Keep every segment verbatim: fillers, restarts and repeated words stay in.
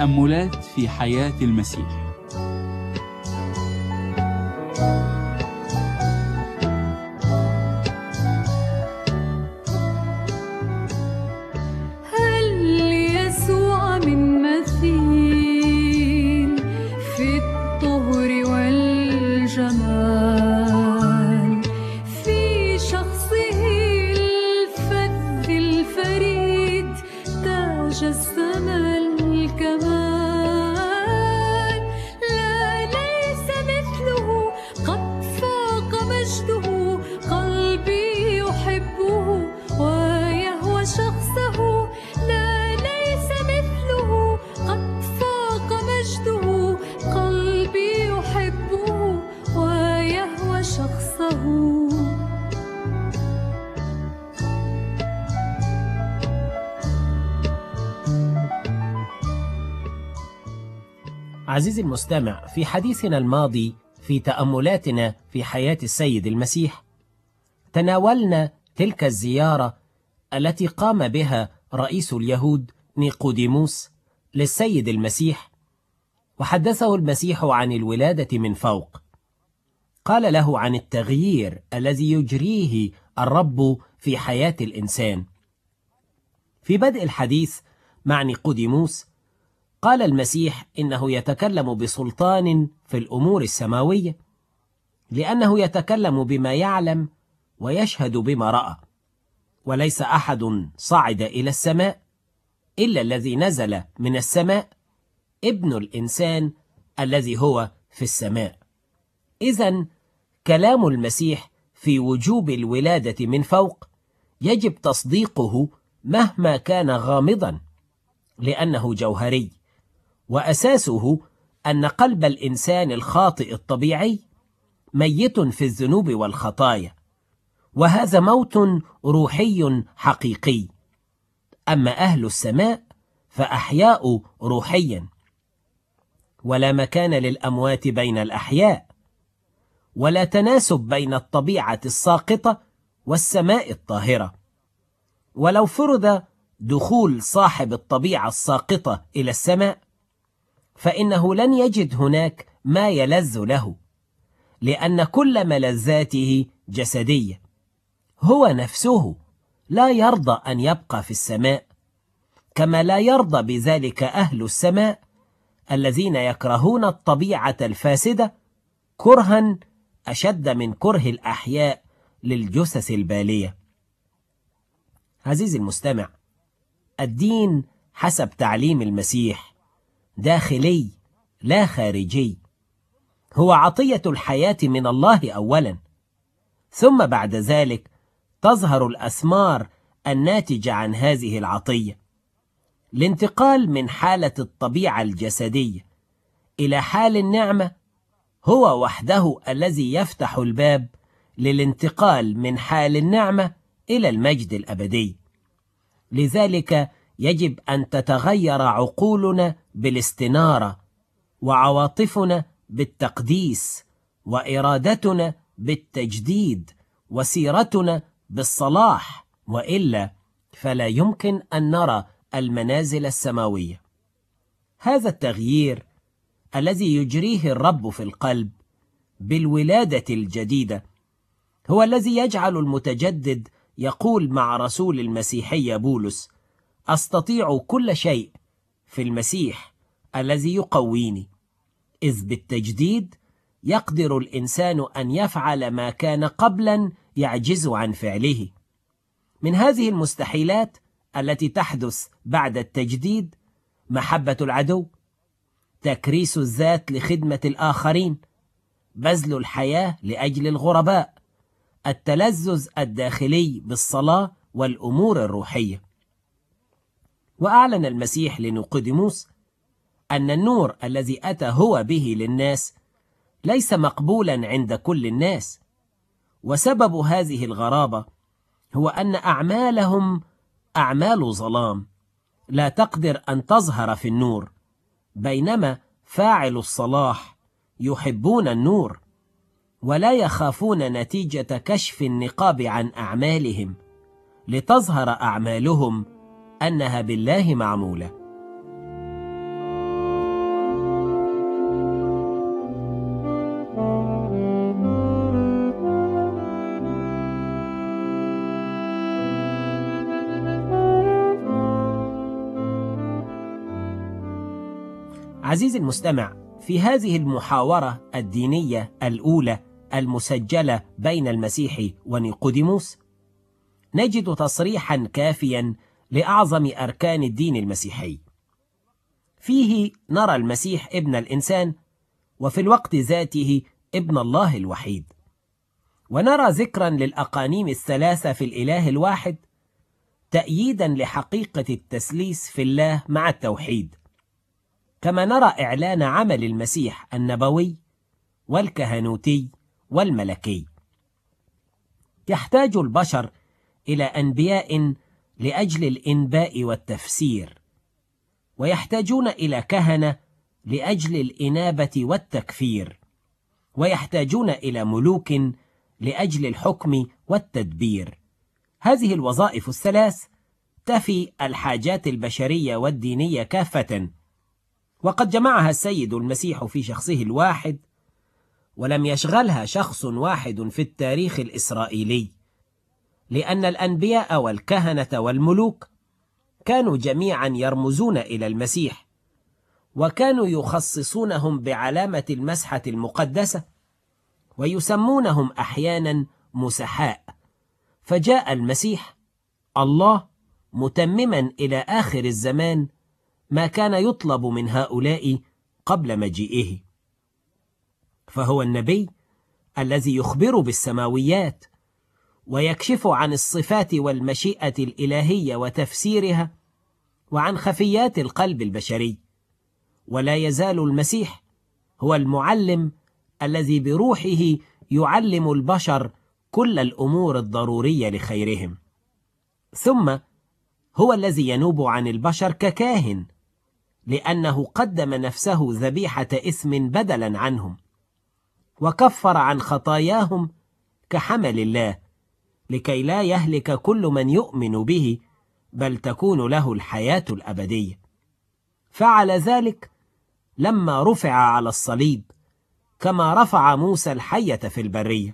تأملات في حياة المسيح. عزيزي المستمع، في حديثنا الماضي في تأملاتنا في حياة السيد المسيح تناولنا تلك الزيارة التي قام بها رئيس اليهود نيقوديموس للسيد المسيح، وحدثه المسيح عن الولادة من فوق. قال له عن التغيير الذي يجريه الرب في حياة الإنسان. في بدء الحديث مع نيقوديموس قال المسيح إنه يتكلم بسلطان في الأمور السماوية، لأنه يتكلم بما يعلم ويشهد بما رأى، وليس أحد صعد إلى السماء إلا الذي نزل من السماء، ابن الإنسان الذي هو في السماء. إذن كلام المسيح في وجوب الولادة من فوق يجب تصديقه مهما كان غامضا، لأنه جوهري، وأساسه أن قلب الإنسان الخاطئ الطبيعي ميت في الذنوب والخطايا، وهذا موت روحي حقيقي. أما أهل السماء فأحياء روحيا، ولا مكان للأموات بين الأحياء، ولا تناسب بين الطبيعة الساقطة والسماء الطاهرة. ولو فرض دخول صاحب الطبيعة الساقطة إلى السماء فإنه لن يجد هناك ما يلذ له، لأن كل ملذاته جسدية. هو نفسه لا يرضى أن يبقى في السماء، كما لا يرضى بذلك أهل السماء الذين يكرهون الطبيعة الفاسدة كرها أشد من كره الأحياء للجثث البالية. عزيزي المستمع، الدين حسب تعليم المسيح داخلي لا خارجي، هو عطية الحياة من الله أولا، ثم بعد ذلك تظهر الأثمار الناتجة عن هذه العطية. الانتقال من حالة الطبيعة الجسدية إلى حال النعمة هو وحده الذي يفتح الباب للانتقال من حال النعمة إلى المجد الأبدي. لذلك يجب أن تتغير عقولنا بالاستنارة، وعواطفنا بالتقديس، وإرادتنا بالتجديد، وسيرتنا بالصلاح، وإلا فلا يمكن أن نرى المنازل السماوية. هذا التغيير الذي يجريه الرب في القلب بالولادة الجديدة هو الذي يجعل المتجدد يقول مع رسول المسيحية بولس: أستطيع كل شيء في المسيح الذي يقويني. إذ بالتجديد يقدر الإنسان أن يفعل ما كان قبلا يعجز عن فعله. من هذه المستحيلات التي تحدث بعد التجديد محبة العدو، تكريس الذات لخدمة الآخرين، بذل الحياة لأجل الغرباء، التلذذ الداخلي بالصلاة والأمور الروحية. وأعلن المسيح لنيقوديموس أن النور الذي أتى هو به للناس ليس مقبولا عند كل الناس، وسبب هذه الغرابة هو أن أعمالهم أعمال ظلام لا تقدر أن تظهر في النور، بينما فاعل الصلاح يحبون النور ولا يخافون نتيجة كشف النقاب عن أعمالهم، لتظهر أعمالهم أنها بالله معمولة. عزيزي المستمع، في هذه المحاورة الدينية الأولى المسجلة بين المسيح ونيقوديموس نجد تصريحا كافيا لأعظم أركان الدين المسيحي. فيه نرى المسيح ابن الإنسان، وفي الوقت ذاته ابن الله الوحيد، ونرى ذكرا للأقانيم الثلاثة في الإله الواحد، تأييدا لحقيقة التثليث في الله مع التوحيد. كما نرى إعلان عمل المسيح النبوي والكهنوتي والملكي. يحتاج البشر إلى أنبياء لأجل الإنباء والتفسير، ويحتاجون إلى كهنة لأجل الإنابة والتكفير، ويحتاجون إلى ملوك لأجل الحكم والتدبير. هذه الوظائف الثلاث تفي الحاجات البشرية والدينية كافة، وقد جمعها السيد المسيح في شخصه الواحد، ولم يشغلها شخص واحد في التاريخ الإسرائيلي، لأن الأنبياء والكهنة والملوك كانوا جميعا يرمزون إلى المسيح، وكانوا يخصصونهم بعلامة المسحة المقدسة، ويسمونهم أحيانا مسحاء. فجاء المسيح الله متمما إلى آخر الزمان ما كان يطلب من هؤلاء قبل مجيئه، فهو النبي الذي يخبر بالسماويات ويكشف عن الصفات والمشيئة الإلهية وتفسيرها، وعن خفيات القلب البشري. ولا يزال المسيح هو المعلم الذي بروحه يعلم البشر كل الأمور الضرورية لخيرهم. ثم هو الذي ينوب عن البشر ككاهن، لأنه قدم نفسه ذبيحة إثم بدلا عنهم، وكفر عن خطاياهم كحمل الله، لكي لا يهلك كل من يؤمن به، بل تكون له الحياة الأبدية. فعل ذلك لما رفع على الصليب، كما رفع موسى الحية في البرية.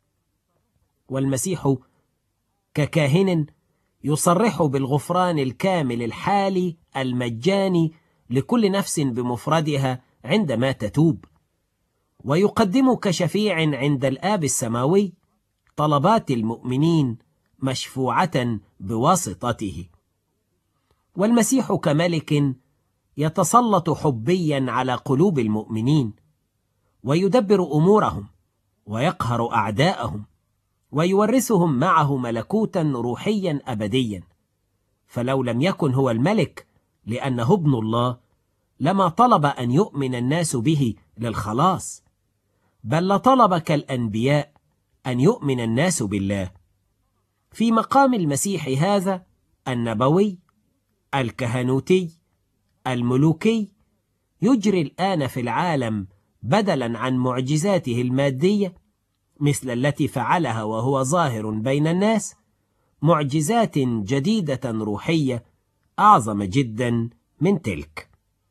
والمسيح ككاهن يصرح بالغفران الكامل الحالي المجاني لكل نفس بمفردها عندما تتوب، ويقدم كشفيع عند الآب السماوي طلبات المؤمنين مشفوعة بواسطته. والمسيح كملك يتسلط حبيا على قلوب المؤمنين، ويدبر أمورهم، ويقهر أعداءهم، ويورثهم معه ملكوتا روحيا أبديا. فلو لم يكن هو الملك لأنه ابن الله، لما طلب أن يؤمن الناس به للخلاص، بل لطلب كالأنبياء أن يؤمن الناس بالله. في مقام المسيح هذا النبوي الكهنوتي الملوكي يجري الآن في العالم بدلا عن معجزاته المادية مثل التي فعلها وهو ظاهر بين الناس، معجزات جديدة روحية أعظم جدا من تلك.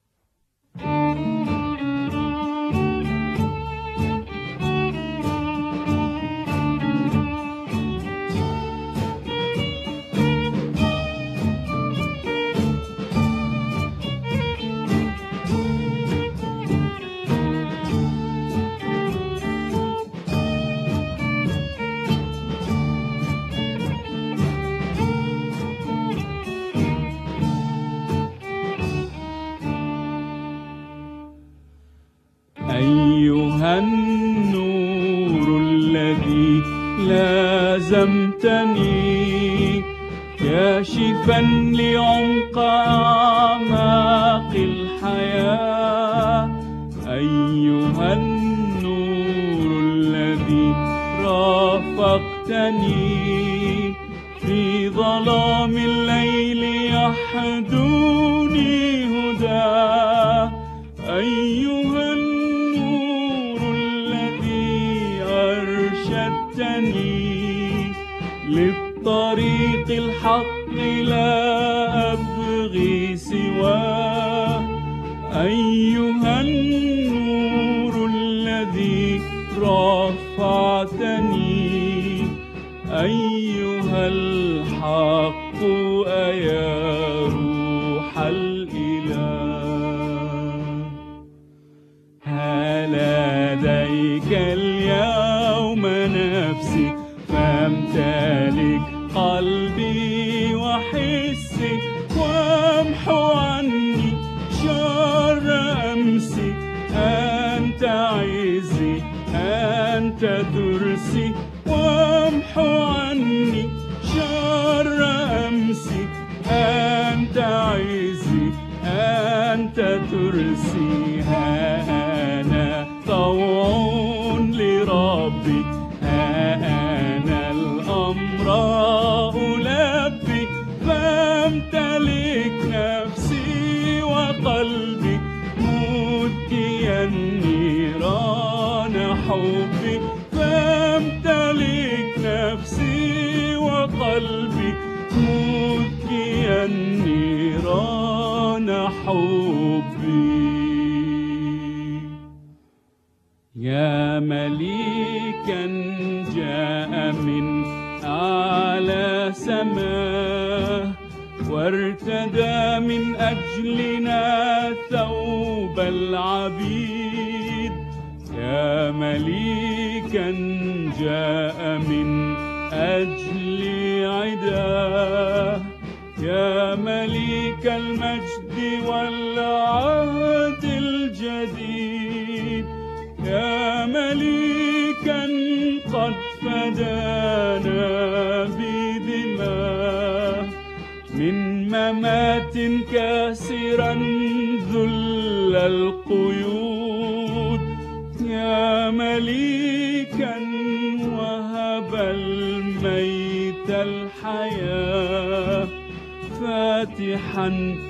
أيها النور الذي لازمتني، كاشفا لعمق أعماق الحياة. أيها النور الذي رافقتني في ظلام الليل يحدوني هداه. أيها النور الذي أرشدتني للطريق الحق لا أبغي سواه. أيها النور الذي رفعتني، أيها الحق أيا روح الإله. نفسي فامتلك قلبي وحسي وامحو عني شر أمسي. أنت عزي أنت ترسي وامحو عني شر أمسي. أنت عزي أنت ترسي. ها أنا طوع لربي ها أنا الأمر ألبي فامتلك نفسي وقلبي مدكيا نيران حبي. فامتلك نفسي وقلبي مدكيا نيران حبي. يا مليكا جاء من أعلى سماه وارتدى من أجلنا ثوب العبيد. يا مليكا جاء من أجل عداه. يا مليك المجد والعهد الجديد. يا مليكا قد فدانا بدماه من ممات كاسرا ذل القيود. يا مليكا وهب الميت الحياة فاتحا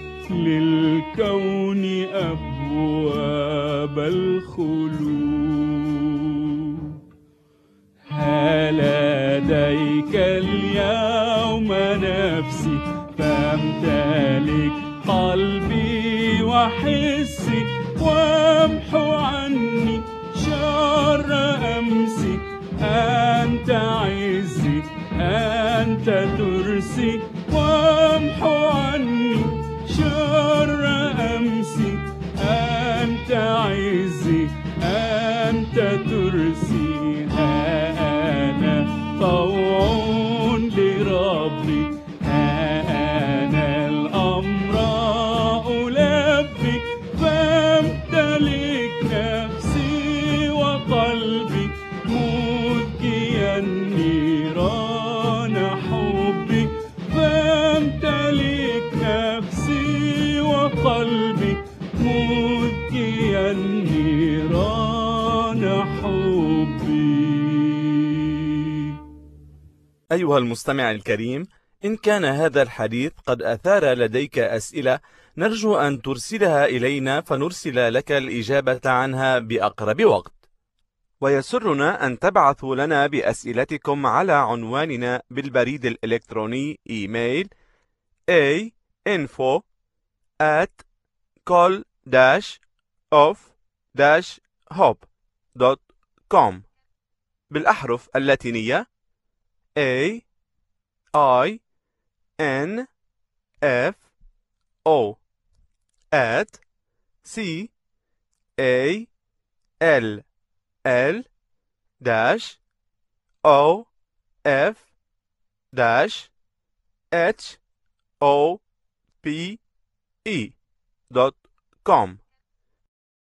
للكون أبواب الخلود. هل لديك اليوم نفسي فامتلك قلبي وحسي وامحو عني شر أمسي. أنت عزي أنت ترسي وامحو عني شر أمسي. أنت عزي أنت ترسي. ها أنا طوع لربي ها أنا الأمر ألبي فامتلك نفسي وقلبي مدكيا نيران حبي. فامتلك نفسي وقلبي مدكيا نيران حبي. أيها المستمع الكريم، إن كان هذا الحديث قد أثار لديك أسئلة نرجو أن ترسلها إلينا فنرسل لك الإجابة عنها بأقرب وقت. ويسرنا أن تبعثوا لنا بأسئلتكم على عنواننا بالبريد الإلكتروني إيميل a info at col dash of dash hope دوت كوم بالأحرف اللاتينية A I N F O at C A L L dash O F dash H O P E دوت كوم.